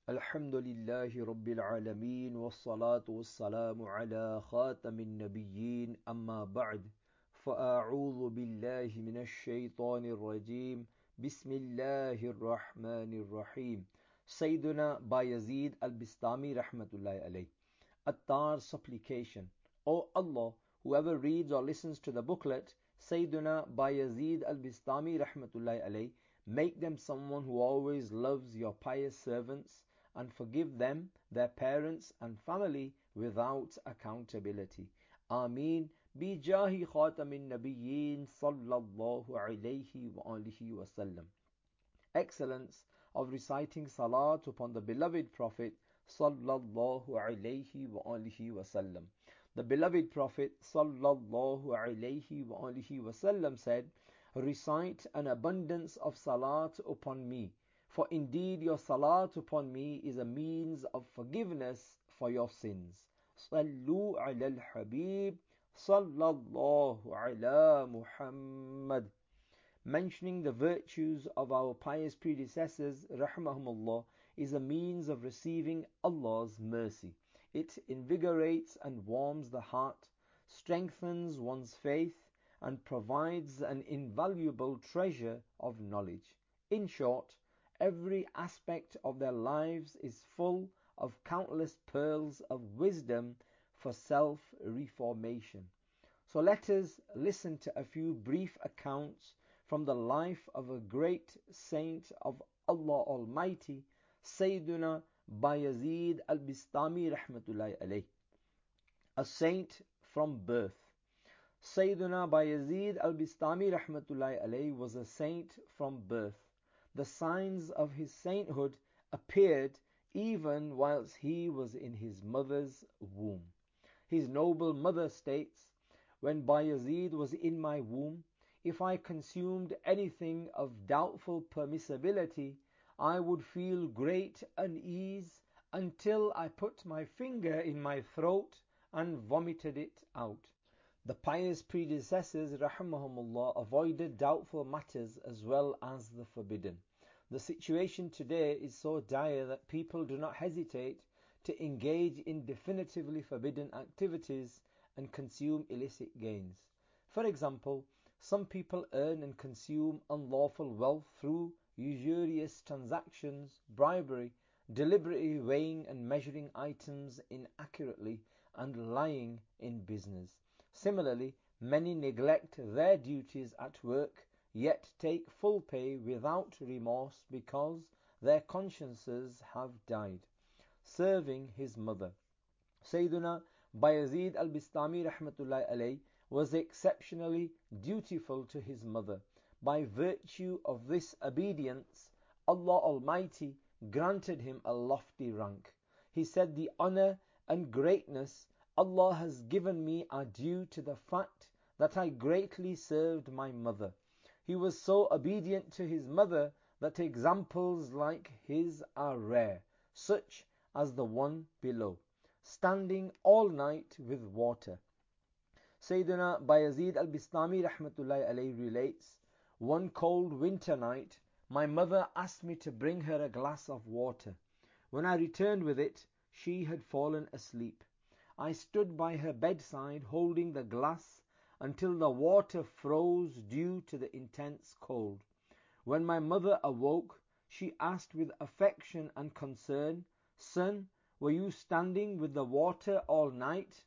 الحمد لله رب العالمين والصلاة والسلام على خاتم النبيين أما بعد فأعوذ بالله من الشيطان الرجيم بسم الله الرحمن الرحيم Sayyiduna Bayazid al-Bistami rahmatullahi alayh. Attar supplication. O Allah, whoever reads or listens to the booklet, Sayyiduna Bayazid al-Bistami rahmatullahi alayh, make them someone who always loves your pious servants and forgive them, their parents and family without accountability. Ameen. Bijahi khatamin nabiyyin sallallahu alayhi wa alihi wa sallam. Excellence of reciting salat upon the beloved Prophet sallallahu alayhi wa alihi wa sallam. The beloved Prophet sallallahu alayhi wa alihi wa sallam said, recite an abundance of salat upon me, for indeed your salat upon me is a means of forgiveness for your sins. Sallu ala al-Habib sallallahu ala Muhammad. Mentioning the virtues of our pious predecessors, rahmahumullah, is a means of receiving Allah's mercy. It invigorates and warms the heart, strengthens one's faith, and provides an invaluable treasure of knowledge. In short, every aspect of their lives is full of countless pearls of wisdom for self-reformation. So let us listen to a few brief accounts from the life of a great saint of Allah Almighty, Sayyiduna Bayazid al-Bistami rahmatullahi alayh. A saint from birth. Sayyiduna Bayazid al-Bistami rahmatullahi alayh was a saint from birth. The signs of his sainthood appeared even whilst he was in his mother's womb. His noble mother states, when Bayazid was in my womb, if I consumed anything of doubtful permissibility, I would feel great unease until I put my finger in my throat and vomited it out. The pious predecessors, rahmahumullah, avoided doubtful matters as well as the forbidden. The situation today is so dire that people do not hesitate to engage in definitively forbidden activities and consume illicit gains. For example, some people earn and consume unlawful wealth through usurious transactions, bribery, deliberately weighing and measuring items inaccurately, and lying in business. Similarly, many neglect their duties at work, yet take full pay without remorse because their consciences have died. Serving his mother. Sayyiduna Bayazid al-Bistami rahmatullahi alayh was exceptionally dutiful to his mother. By virtue of this obedience, Allah Almighty granted him a lofty rank. He said, the honor and greatness Allah has given me are due to the fact that I greatly served my mother. He was so obedient to his mother that examples like his are rare, such as the one below. Standing all night with water. Sayyidina Bayazid al-Bistami rahmatullahi alayhi relates, one cold winter night, my mother asked me to bring her a glass of water. When I returned with it, she had fallen asleep. I stood by her bedside holding the glass until the water froze due to the intense cold. When my mother awoke, she asked with affection and concern, son, were you standing with the water all night?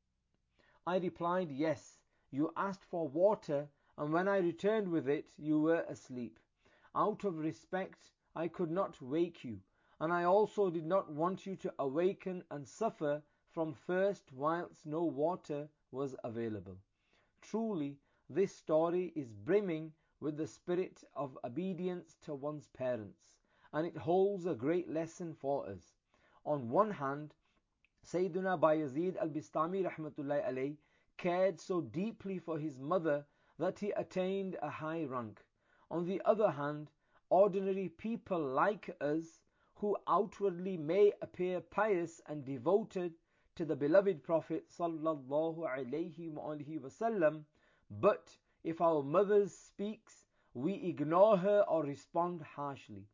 I replied, yes, you asked for water, and when I returned with it, you were asleep. Out of respect, I could not wake you, and I also did not want you to awaken and suffer from thirst whilst no water was available. Truly, this story is brimming with the spirit of obedience to one's parents, and it holds a great lesson for us. On one hand, Sayyiduna Bayazid al-Bistami rahmatullahi alayh cared so deeply for his mother that he attained a high rank. On the other hand, ordinary people like us, who outwardly may appear pious and devoted to the beloved Prophet sallallahu alayhi wa sallam, but if our mother speaks, we ignore her or respond harshly.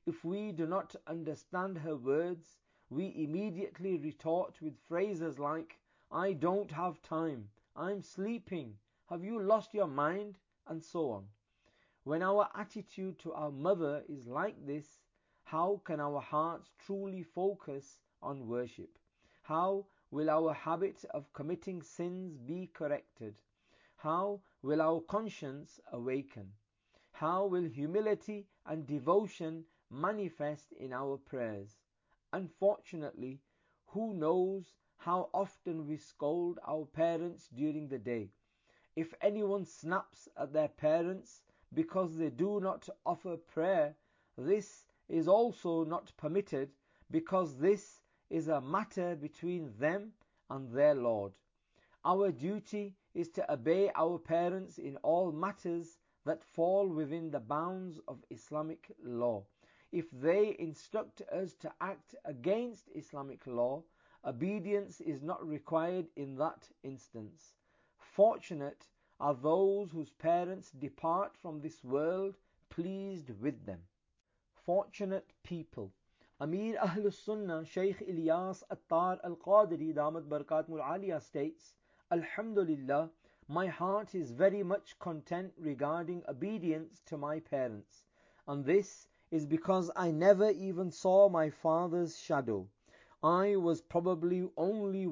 If we do not understand her words, we immediately retort with phrases like, "I don't have time," "I'm sleeping," "Have you lost your mind?" and so on. When our attitude to our mother is like this, how can our hearts truly focus on worship? How will our habit of committing sins be corrected? How will our conscience awaken? How will humility and devotion manifest in our prayers? Unfortunately, who knows how often we scold our parents during the day? If anyone snaps at their parents because they do not offer prayer, this is also not permitted, because this is a matter between them and their Lord. Our duty is to obey our parents in all matters that fall within the bounds of Islamic law. If they instruct us to act against Islamic law, obedience is not required in that instance. Fortunate are those whose parents depart from this world pleased with them. Fortunate people. Amir Ahlus Sunnah Shaykh Ilyas Attar Al-Qadiri Damat Barakatmul Aliyah states, Alhamdulillah, my heart is very much content regarding obedience to my parents, and this is because I never even saw my father's shadow. I was probably only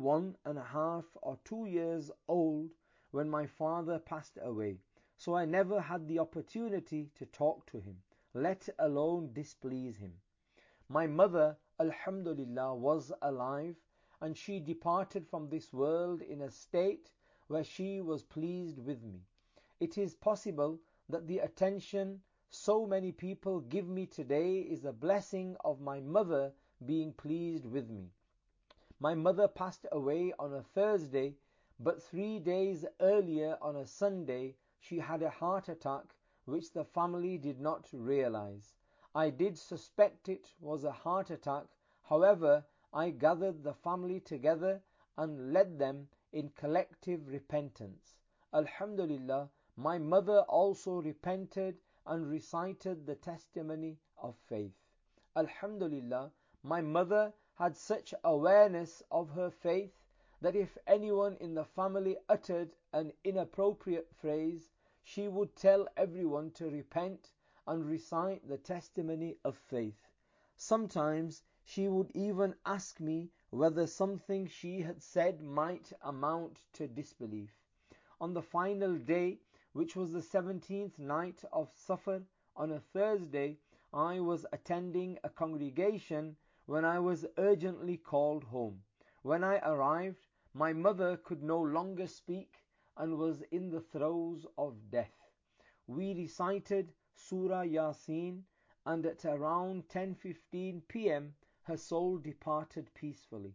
1.5 or 2 years old when my father passed away, so I never had the opportunity to talk to him, let alone displease him. My mother, Alhamdulillah, was alive, and she departed from this world in a state where she was pleased with me. It is possible that the attention so many people give me today is a blessing of my mother being pleased with me. My mother passed away on a Thursday, but 3 days earlier on a Sunday she had a heart attack which the family did not realize. I did suspect it was a heart attack. However, I gathered the family together and led them in collective repentance. Alhamdulillah, my mother also repented and recited the testimony of faith. Alhamdulillah, my mother had such awareness of her faith that if anyone in the family uttered an inappropriate phrase, she would tell everyone to repent and recite the testimony of faith. Sometimes she would even ask me whether something she had said might amount to disbelief. On the final day, which was the 17th night of Safar, on a Thursday, I was attending a congregation when I was urgently called home. When I arrived, my mother could no longer speak and was in the throes of death. We recited Surah Yasin, and at around 10:15 p.m. her soul departed peacefully.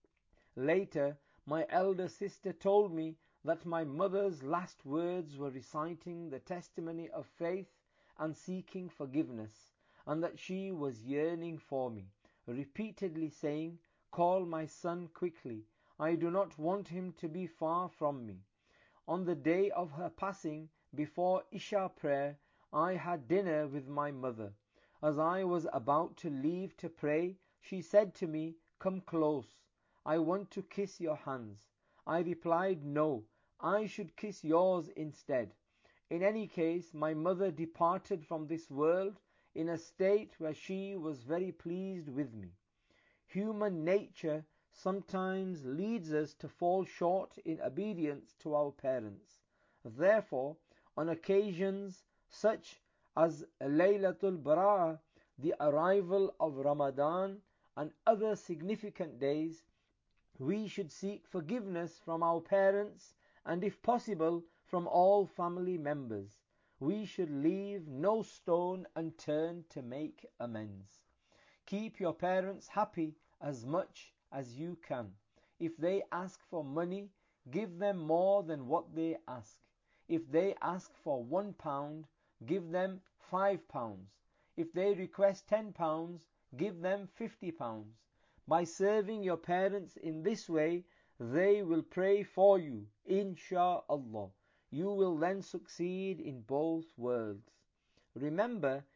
Later, my elder sister told me that my mother's last words were reciting the testimony of faith and seeking forgiveness, and that she was yearning for me, repeatedly saying, "Call my son quickly. I do not want him to be far from me." On the day of her passing, before Isha prayer, I had dinner with my mother. As I was about to leave to pray, she said to me, "Come close. I want to kiss your hands." I replied, "No, I should kiss yours instead." In any case, my mother departed from this world in a state where she was very pleased with me. Human nature sometimes leads us to fall short in obedience to our parents. Therefore, on occasions such as Laylatul Bara'ah, the arrival of Ramadan, and other significant days, we should seek forgiveness from our parents and, if possible, from all family members. We should leave no stone unturned to make amends. Keep your parents happy as much as you can. If they ask for money, give them more than what they ask. If they ask for £1, give them £5. If they request £10, give them £50. By serving your parents in this way, they will pray for you, insha'Allah. You will then succeed in both worlds. Remember,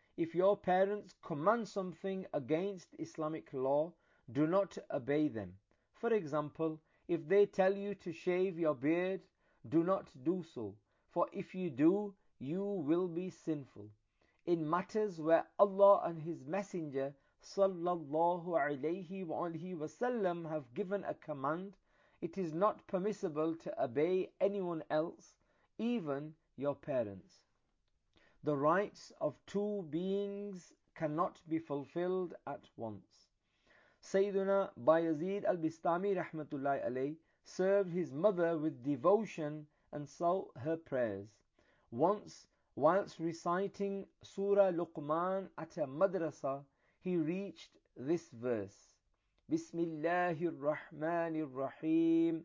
if your parents command something against Islamic law, do not obey them. For example, if they tell you to shave your beard, do not do so, for if you do, you will be sinful. In matters where Allah and His Messenger sallallahu alaihi wasallam have given a command, it is not permissible to obey anyone else, even your parents. The rights of two beings cannot be fulfilled at once. Sayyiduna Bayazid al-Bistami rahmatullahi alayh served his mother with devotion and sought her prayers. Once, whilst reciting Surah Luqman at a madrasa, he reached this verse. Bismillahir Rahmanir Rahim.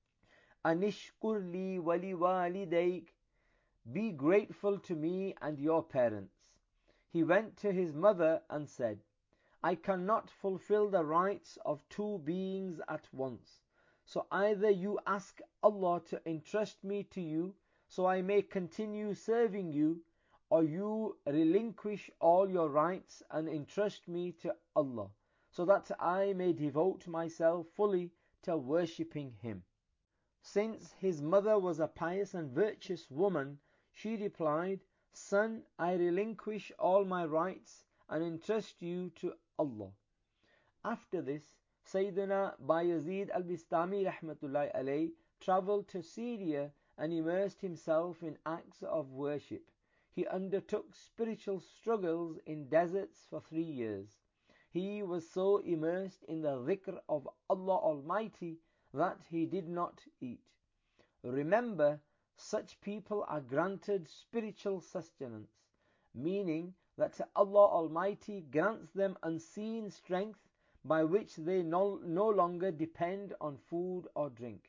Anishkur li wali walidayk. Be grateful to me and your parents. He went to his mother and said, I cannot fulfill the rights of two beings at once. So either you ask Allah to entrust me to you so I may continue serving you, or you relinquish all your rights and entrust me to Allah so that I may devote myself fully to worshipping Him. Since his mother was a pious and virtuous woman, she replied, Son, I relinquish all my rights and entrust you to Allah. After this, Sayyidina Bayazid al-Bistami rahmatullahi alayh travelled to Syria and immersed himself in acts of worship. He undertook spiritual struggles in deserts for 3 years. He was so immersed in the dhikr of Allah Almighty that he did not eat. Remember, such people are granted spiritual sustenance, meaning that Allah Almighty grants them unseen strength by which they no longer depend on food or drink.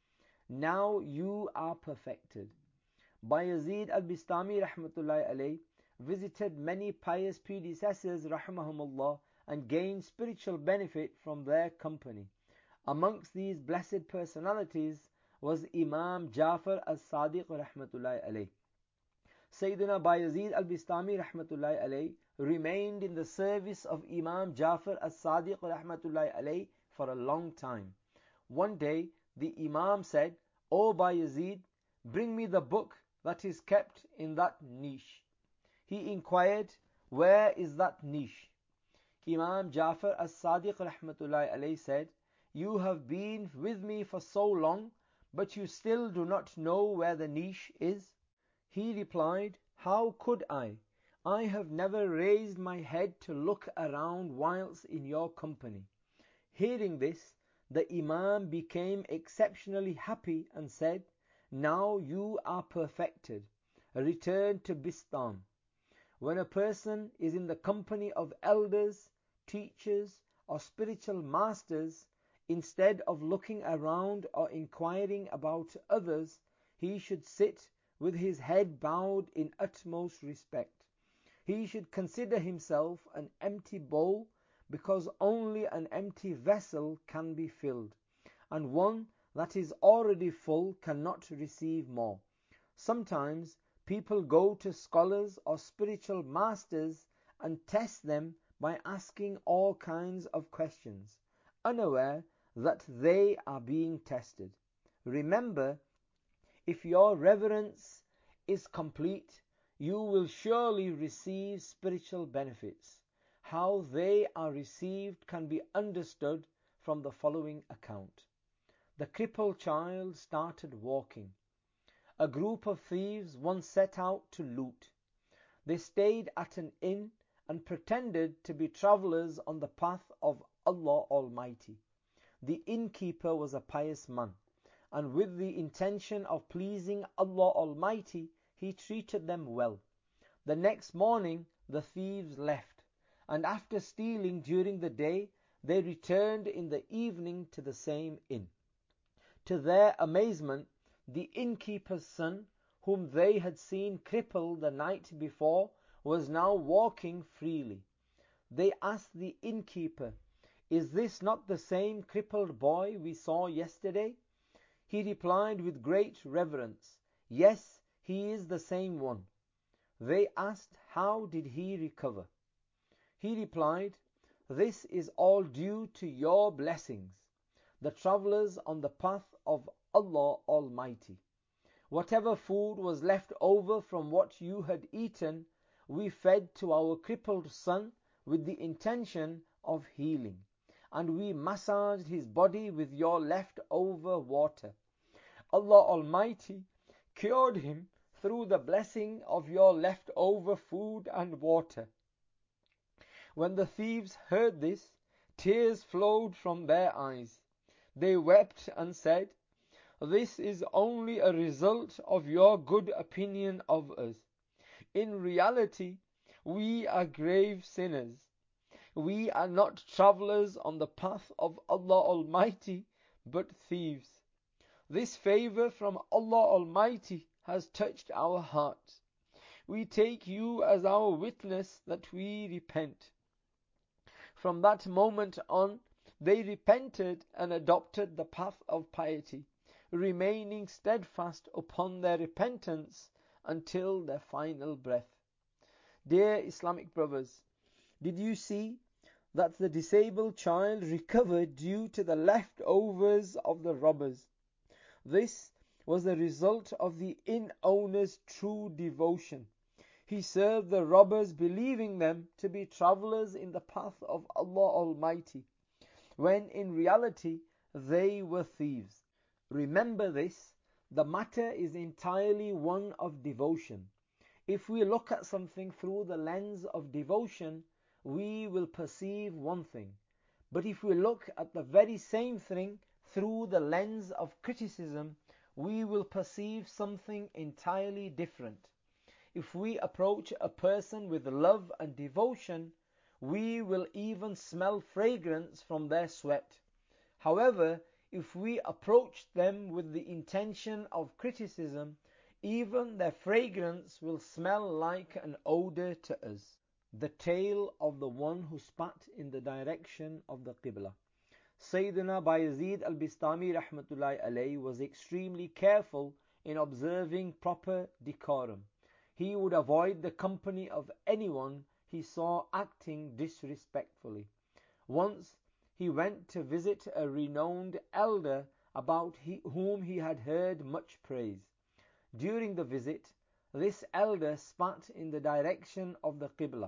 Now you are perfected. Bayazid al-Bistami rahmatullahi alayh visited many pious predecessors rahmahumullah and gained spiritual benefit from their company. Amongst these blessed personalities was Imam Jafar as-Sadiq rahmatullahi alayh. Sayyidina Bayazid al-Bistami rahmatullahi alayh remained in the service of Imam Jafar as-Sadiq rahmatullahi alayh for a long time. One day the Imam said, O Bayazid, bring me the book that is kept in that niche. He inquired, where is that niche? Imam Jafar as-Sadiq rahmatullahi alayh said, you have been with me for so long, but you still do not know where the niche is? He replied, how could I? I have never raised my head to look around whilst in your company. Hearing this, the Imam became exceptionally happy and said, now you are perfected. Return to Bistam. When a person is in the company of elders, teachers, or spiritual masters, instead of looking around or inquiring about others, he should sit with his head bowed in utmost respect. He should consider himself an empty bowl, because only an empty vessel can be filled, and one that is already full cannot receive more. Sometimes people go to scholars or spiritual masters and test them by asking all kinds of questions, unaware that they are being tested. Remember, if your reverence is complete, you will surely receive spiritual benefits. How they are received can be understood from the following account. The crippled child started walking. A group of thieves once set out to loot. They stayed at an inn and pretended to be travellers on the path of Allah Almighty. The innkeeper was a pious man, and with the intention of pleasing Allah Almighty, he treated them well. The next morning the thieves left, and after stealing during the day, they returned in the evening to the same inn. To their amazement, the innkeeper's son, whom they had seen crippled the night before, was now walking freely. They asked the innkeeper, is this not the same crippled boy we saw yesterday? He replied with great reverence, yes, he is the same one. They asked, how did he recover? He replied, this is all due to your blessings, the travelers on the path of Allah Almighty. Whatever food was left over from what you had eaten, we fed to our crippled son with the intention of healing, and we massaged his body with your leftover water. Allah Almighty cured him through the blessing of your leftover food and water. When the thieves heard this, tears flowed from their eyes. They wept and said, this is only a result of your good opinion of us. In reality, we are grave sinners. We are not travelers on the path of Allah Almighty, but thieves. This favor from Allah Almighty has touched our hearts. We take you as our witness that we repent. From that moment on, they repented and adopted the path of piety, remaining steadfast upon their repentance until their final breath. Dear Islamic brothers, did you see that the disabled child recovered due to the leftovers of the robbers? This was the result of the inn-owner's true devotion. He served the robbers, believing them to be travelers in the path of Allah Almighty, when in reality they were thieves. Remember this, the matter is entirely one of devotion. If we look at something through the lens of devotion, we will perceive one thing. But if we look at the very same thing through the lens of criticism, we will perceive something entirely different. If we approach a person with love and devotion, we will even smell fragrance from their sweat. However, if we approach them with the intention of criticism, even their fragrance will smell like an odor to us. The tale of the one who spat in the direction of the Qibla. Sayyidina Bayezid al-Bistami rahmatullahi alayhi was extremely careful in observing proper decorum. He would avoid the company of anyone he saw acting disrespectfully. Once he went to visit a renowned elder about whom he had heard much praise. During the visit, this elder spat in the direction of the Qibla.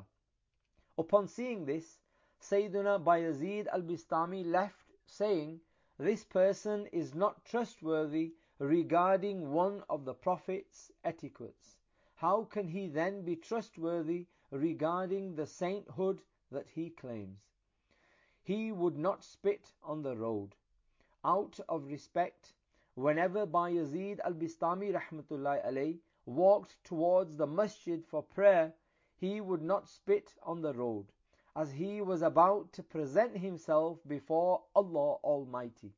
Upon seeing this, Sayyidina Bayezid al-Bistami left, saying, this person is not trustworthy regarding one of the Prophet's etiquettes. How can he then be trustworthy regarding the sainthood that he claims? He would not spit on the road. Out of respect, whenever Bayezid al-Bistami rahmatullahi alayhi walked towards the masjid for prayer, he would not spit on the road, as he was about to present himself before Allah Almighty.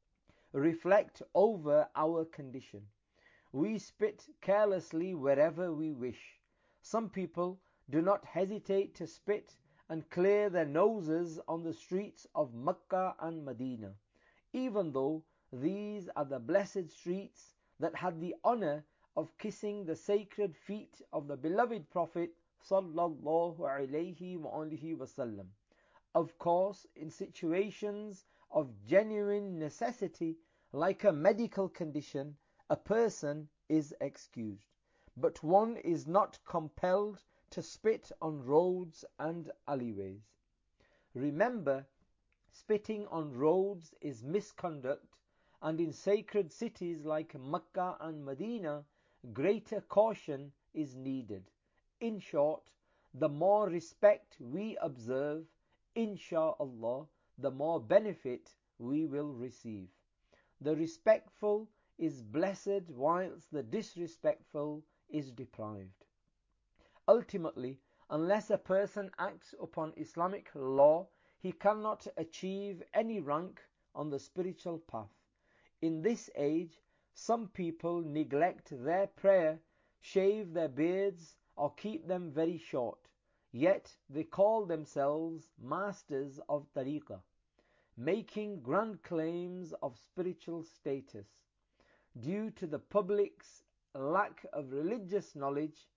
Reflect over our condition. We spit carelessly wherever we wish. Some people do not hesitate to spit and clear their noses on the streets of Mecca and Medina, even though these are the blessed streets that had the honor of kissing the sacred feet of the beloved Prophet sallallahu alaihi wasallam. Of course, in situations of genuine necessity, like a medical condition, a person is excused, but one is not compelled to spit on roads and alleyways. Remember, spitting on roads is misconduct, and in sacred cities like Mecca and Medina, greater caution is needed. In short, the more respect we observe, insha'Allah, the more benefit we will receive. The respectful is blessed whilst the disrespectful is deprived. Ultimately, unless a person acts upon Islamic law, he cannot achieve any rank on the spiritual path. In this age, some people neglect their prayer, shave their beards, or keep them very short, yet they call themselves masters of tariqah, making grand claims of spiritual status. Due to the public's lack of religious knowledge,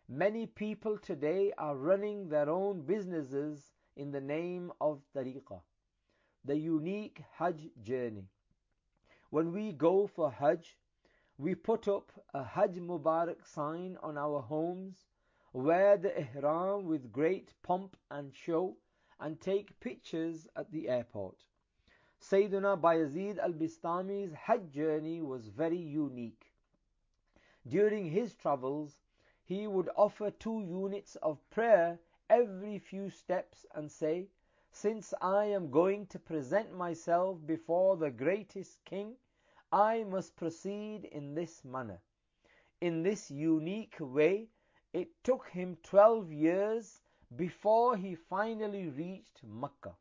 Many people today are running their own businesses in the name of tariqah, the unique Hajj journey. When we go for Hajj, we put up a Hajj Mubarak sign on our homes, wear the ihram with great pomp and show, and take pictures at the airport. Sayyidina Bayazid al-Bistami's Hajj journey was very unique. During his travels, he would offer 2 units of prayer every few steps and say, "Since I am going to present myself before the greatest king, I must proceed in this manner." In this unique way, it took him 12 years before he finally reached Mecca.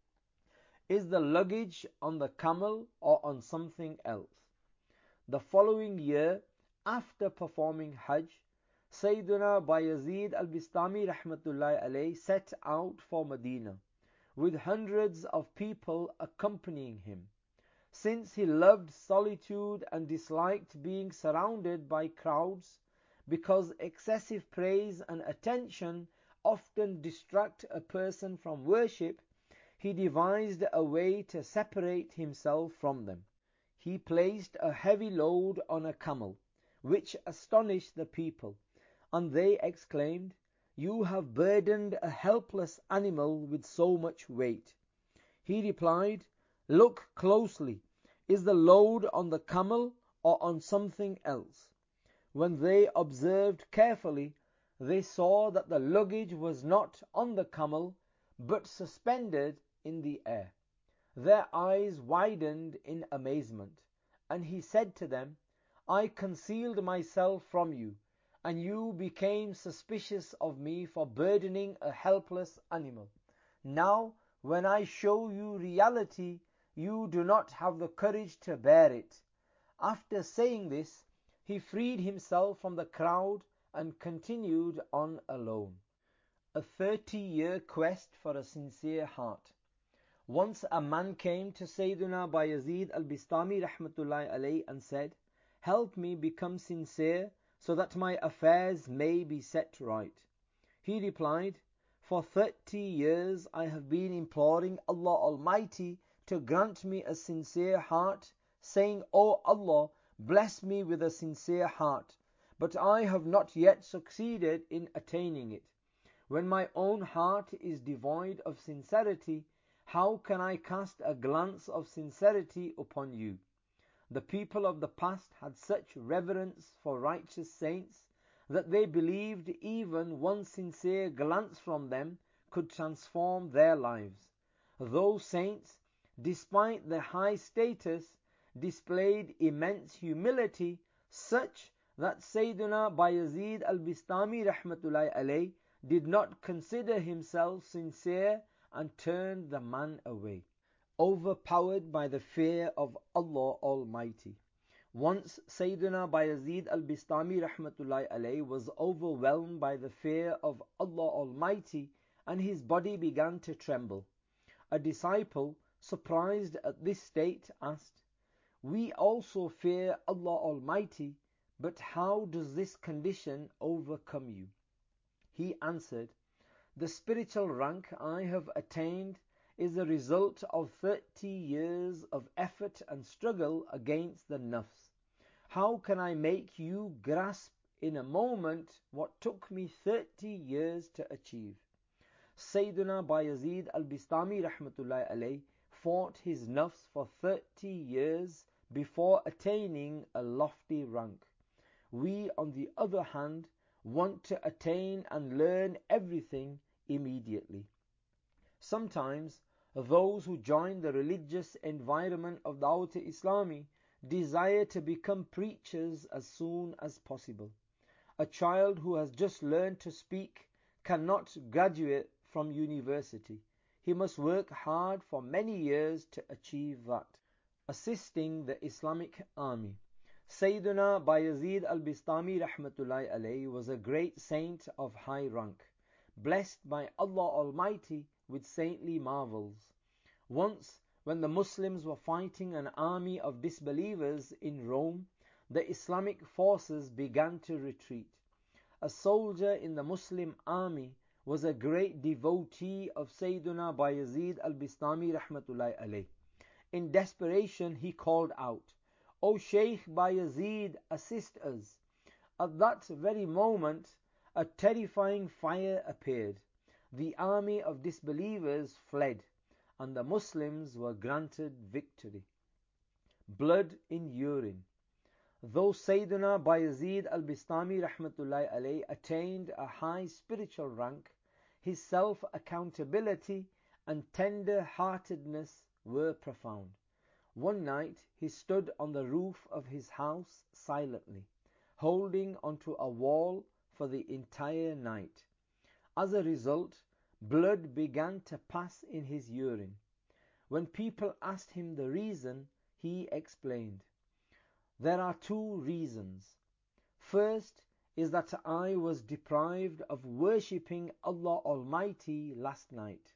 Is the luggage on the camel or on something else? The following year, after performing Hajj, Sayyidina Bayazid al-Bistami rahmatullahi alayhi set out for Medina, with hundreds of people accompanying him. Since he loved solitude and disliked being surrounded by crowds, because excessive praise and attention often distract a person from worship, he devised a way to separate himself from them. He placed a heavy load on a camel, which astonished the people, and they exclaimed, "You have burdened a helpless animal with so much weight." He replied, "Look closely. Is the load on the camel or on something else?" When they observed carefully, they saw that the luggage was not on the camel, but suspended in the air. Their eyes widened in amazement, and he said to them, "I concealed myself from you, and you became suspicious of me for burdening a helpless animal. Now, when I show you reality, you do not have the courage to bear it." After saying this, he freed himself from the crowd and continued on alone. A 30-year quest for a sincere heart. Once a man came to Sayyidina Bayazid al-Bistami rahmatullahi alayhi and said, "Help me become sincere so that my affairs may be set right." He replied, "For 30 years I have been imploring Allah Almighty to grant me a sincere heart, saying, 'O Allah, bless me with a sincere heart,' but I have not yet succeeded in attaining it. When my own heart is devoid of sincerity, how can I cast a glance of sincerity upon you?" The people of the past had such reverence for righteous saints that they believed even one sincere glance from them could transform their lives. Those saints, despite their high status, displayed immense humility, such that Sayyidina Bayazid al-Bistami rahmatullahi alayhi did not consider himself sincere and turned the man away. Overpowered by the fear of Allah Almighty. Once Sayyidina Bayazid al-Bistami rahmatullahi alayhi was overwhelmed by the fear of Allah Almighty, and his body began to tremble. A disciple, surprised at this state, asked, "We also fear Allah Almighty, but how does this condition overcome you?" He answered, "The spiritual rank I have attained is the result of 30 years of effort and struggle against the nafs. How can I make you grasp in a moment what took me 30 years to achieve?" Sayyidina Bayazid al-Bistami rahmatullahi alayhi fought his nafs for 30 years before attaining a lofty rank. We, on the other hand, want to attain and learn everything immediately. Sometimes those who join the religious environment of Dawat-e-Islami desire to become preachers as soon as possible. A child who has just learned to speak cannot graduate from university. He must work hard for many years to achieve that. Assisting the Islamic army. Sayyidina Bayazid al-Bistami rahmatullahi alayhi was a great saint of high rank, blessed by Allah Almighty with saintly marvels. Once, when the Muslims were fighting an army of disbelievers in Rome, the Islamic forces began to retreat. a soldier in the Muslim army, was a great devotee of Sayyiduna Bayazid al-Bistami rahmatullahi alayh. In desperation he called out, "O Shaykh Bayazid, assist us." At that very moment a terrifying fire appeared. The army of disbelievers fled, and the Muslims were granted victory. Blood in urine. Though Sayyidina Bayazid al-Bistami rahmatullahi alayh attained a high spiritual rank, his self-accountability and tender-heartedness were profound. One night he stood on the roof of his house silently, holding onto a wall for the entire night. As a result, blood began to pass in his urine. When people asked him the reason, he explained, "There are two reasons. First is that I was deprived of worshipping Allah Almighty last night.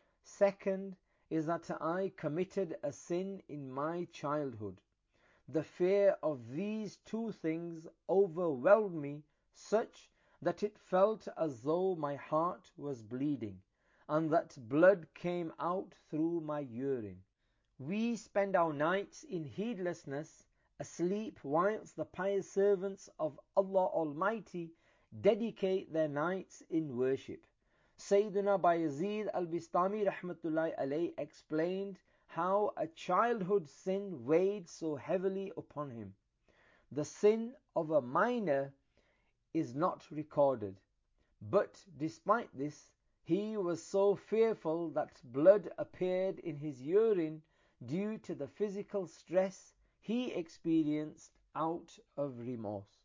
Second is that I committed a sin in my childhood. The fear of these two things overwhelmed me such that it felt as though my heart was bleeding, and that blood came out through my urine." We spend our nights in heedlessness, asleep, whilst the pious servants of Allah Almighty dedicate their nights in worship. Sayyidina Bayazid al-Bistami rahmatullahi alayh explained how a childhood sin weighed so heavily upon him. The sin of a minor is not recorded, but despite this, he was so fearful that blood appeared in his urine due to the physical stress he experienced out of remorse.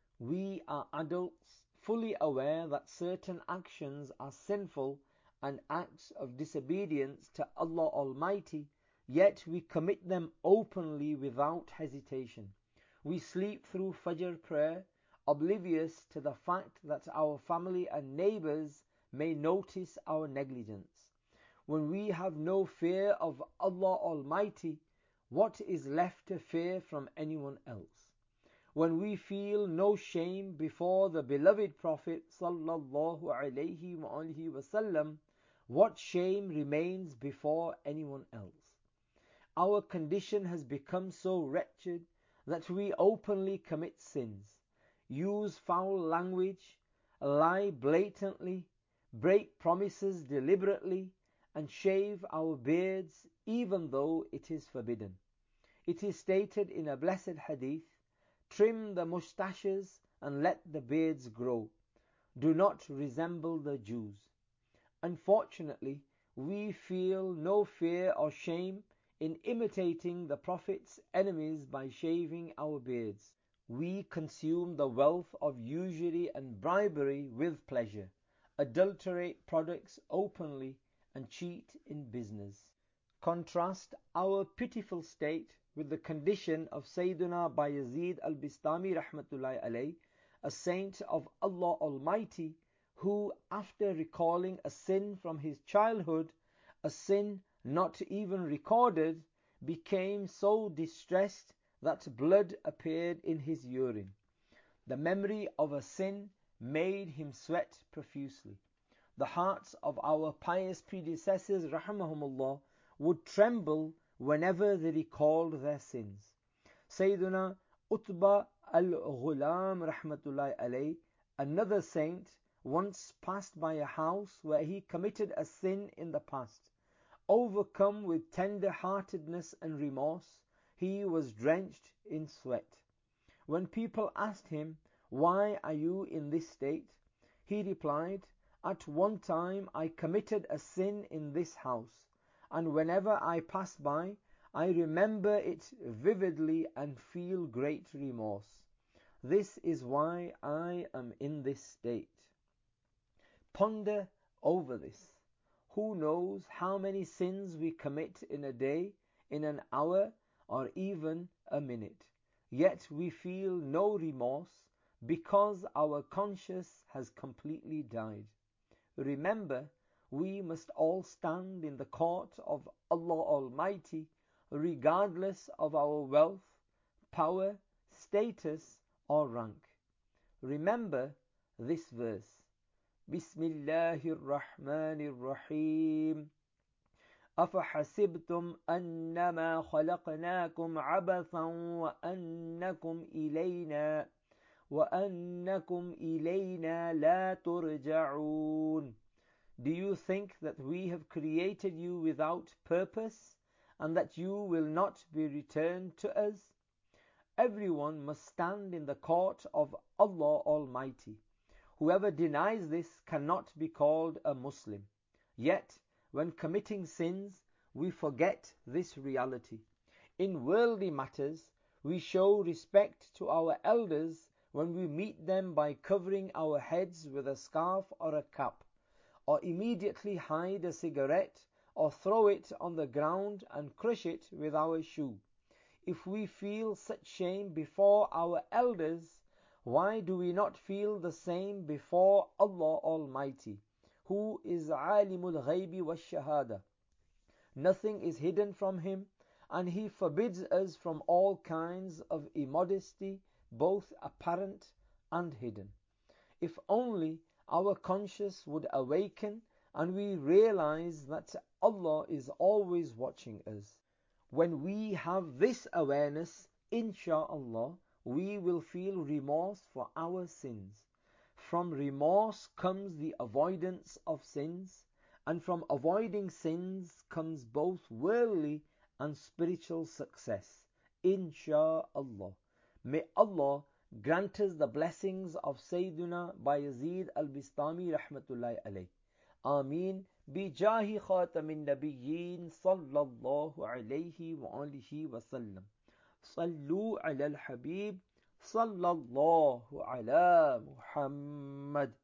We are adults fully aware that certain actions are sinful and acts of disobedience to Allah Almighty, yet we commit them openly without hesitation. We sleep through Fajr prayer, oblivious to the fact that our family and neighbors may notice our negligence. When we have no fear of Allah Almighty, what is left to fear from anyone else? When we feel no shame before the beloved Prophet sallallahu alaihi wasallam, what shame remains before anyone else? Our condition has become so wretched that we openly commit sins, use foul language, lie blatantly, break promises deliberately, and shave our beards even though it is forbidden. It is stated in a blessed hadith, "Trim the moustaches and let the beards grow. Do not resemble the Jews." Unfortunately, we feel no fear or shame in imitating the Prophet's enemies by shaving our beards. We consume the wealth of usury and bribery with pleasure, adulterate products openly, and cheat in business. Contrast our pitiful state with the condition of Sayyiduna Bayazid al-Bistami rahmatullahi alayh, a saint of Allah Almighty, who, after recalling a sin from his childhood, a sin not even recorded, became so distressed that blood appeared in his urine. The memory of a sin made him sweat profusely. The hearts of our pious predecessors rahimahumullah would tremble whenever they recalled their sins. Sayyiduna Utbah al-Ghulam rahmatullahi alayh, another saint, once passed by a house where he committed a sin in the past. Overcome with tender-heartedness and remorse, he was drenched in sweat. When people asked him, "Why are you in this state?" he replied, "At one time I committed a sin in this house, and whenever I pass by, I remember it vividly and feel great remorse. This is why I am in this state." Ponder over this. Who knows how many sins we commit in a day, in an hour, or even a minute. Yet we feel no remorse because our conscience has completely died. Remember, we must all stand in the court of Allah Almighty regardless of our wealth, power, status or rank. Remember this verse. Bismillahir Rahmanir Rahim. أفحسبتم أنما خلقناكم عبثا وأنكم إلينا لا ترجعون. Do you think that we have created you without purpose and that you will not be returned to us? Everyone must stand in the court of Allah Almighty. Whoever denies this cannot be called a Muslim. Yet, when committing sins, we forget this reality. In worldly matters, we show respect to our elders when we meet them by covering our heads with a scarf or a cap, or immediately hide a cigarette, or throw it on the ground and crush it with our shoe. If we feel such shame before our elders, why do we not feel the same before Allah Almighty, who is Alimul Ghaybi wa Shahada? Nothing is hidden from Him, and He forbids us from all kinds of immodesty, both apparent and hidden. If only our conscience would awaken and we realize that Allah is always watching us. When we have this awareness, insha'Allah, we will feel remorse for our sins. From remorse comes the avoidance of sins, and from avoiding sins comes both worldly and spiritual success. Insha'Allah. May Allah grant us the blessings of Sayyiduna Bayazid al-Bistami rahmatullahi alayh. Ameen. بجاه خاتم النبيين صلى الله عليه وآله وسلم. صلوا على الحبيب صلى الله على محمد.